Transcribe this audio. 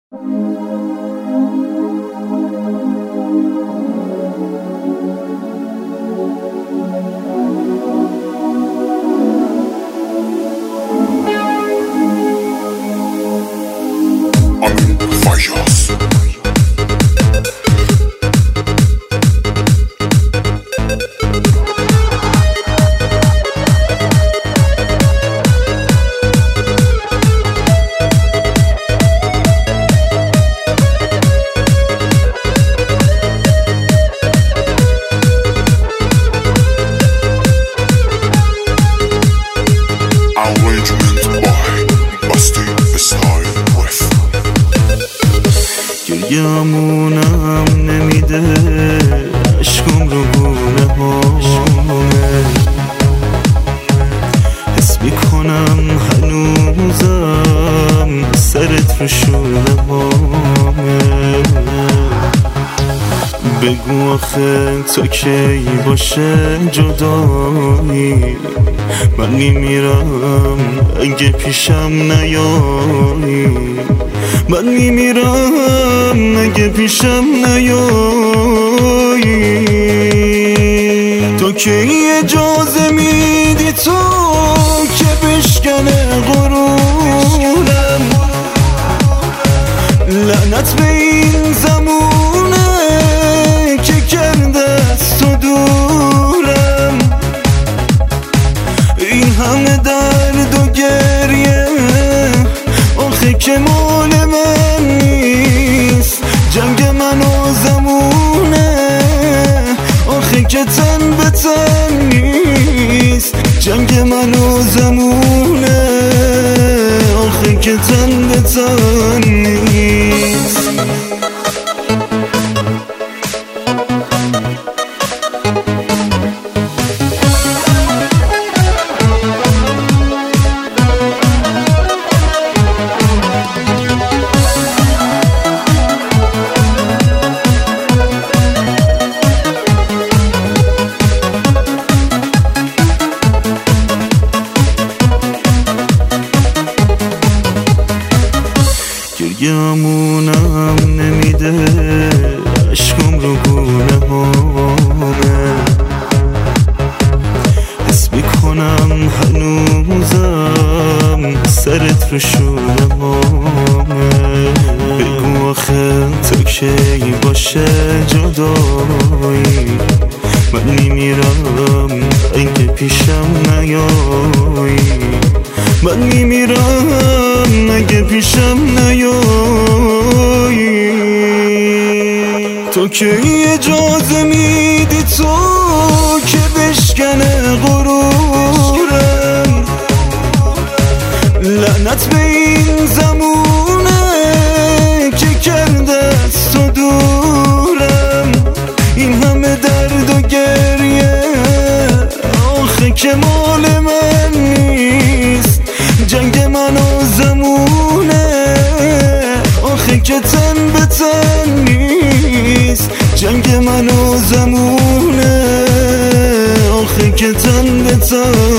گریمونم نمیده عشقم رو گونه هامه، حس میکنم هنوزم سرت رو شونه هامه. بگو آخه تا کی باشه جدایی، من میمیرم اگه پیشم نیایی، من میمیرم اگه پیشم نیایی. تو کی اجازه میدی تو که بشکنه غرورم؟ لعنت به این زمونه که کرده از تو دورم. این همه درد و گریه آخه که مال من نیست، جنگ من و زمونه آخه که تن به تن نیست، جنگ من و زمونه آخه که تن به تن نیست. گریمونم نمیده عشقم رو گونه هامه، حس میکنم هنوزم سرت رو شونه هامه. بگو آخه تا کی باشه جدایی، من میمیرم اگه پیشم نیایی، من میمیرم اگه پیشم نیایی. تو کی اجازه میدی تو که بشکنه غرورم؟ لعنت به این زمونه که کرده از تو دورم. این همه درد و گریه آخه که مال من نیست، جنگ من و زمونه آخه که تن به تن نیست، جنگ من و زمونه آخه که تن به تن